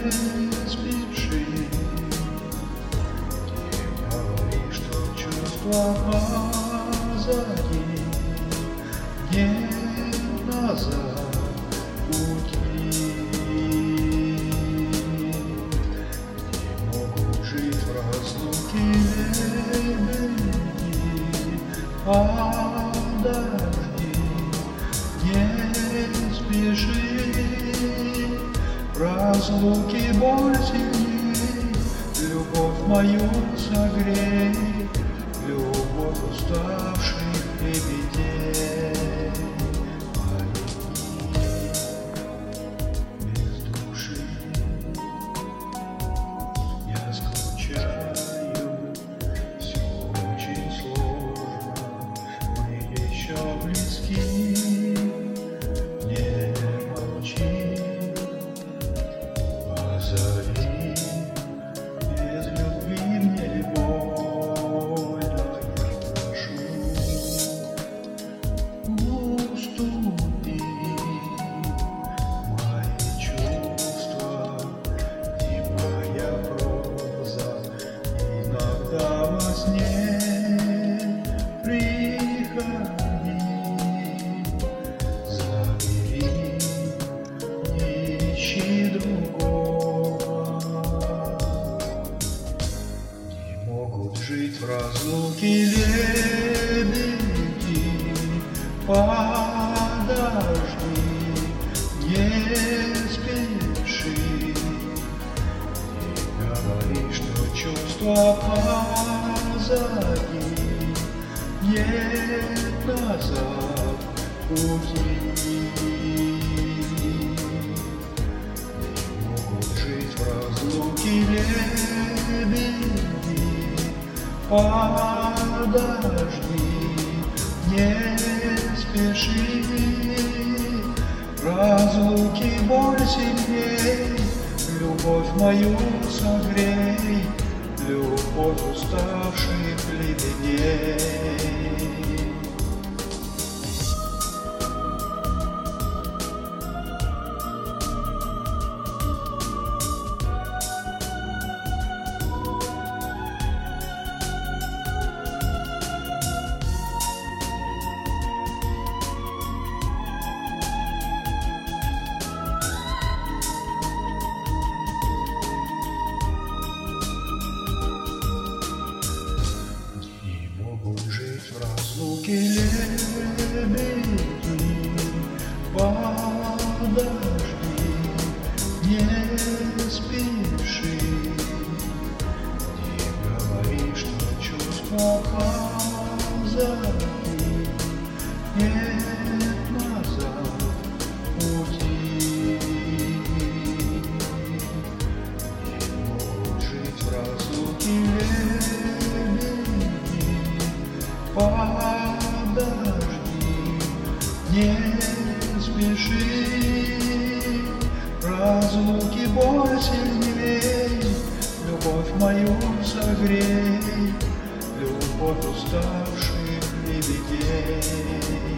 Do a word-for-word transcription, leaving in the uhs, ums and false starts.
спеши, не говори, что чувства позади, нет назад пути. Не могут жить в разлуке лебеди, подожди, не спеши. В разлуке боль сильней, любовь мою согрей, любовь уставших лебедей. Полети без души, я скучаю, все очень сложно, мы еще близки. Позови, без любви мне больно, я прошу, уступи мои чувства и моя проза. Иногда во сне приходи, забери, не ищи другого. Жить в разлуке лебеди, подожди, не спеши. Не говори, что чувства позади, нет назад пути. Не могут жить в разлуке лебеди, подожди, не спеши. В разлуке боль сильней, любовь мою согрей, любовь уставших лебедей. В разлуке лебеди, подожди, не спеши. Не говори, что чувства позади, нет назад пути. Не могут жить в разлуке лебеди, подожди, не спеши. В разлуке боль сильней, любовь мою согрей, любовь уставших лебедей.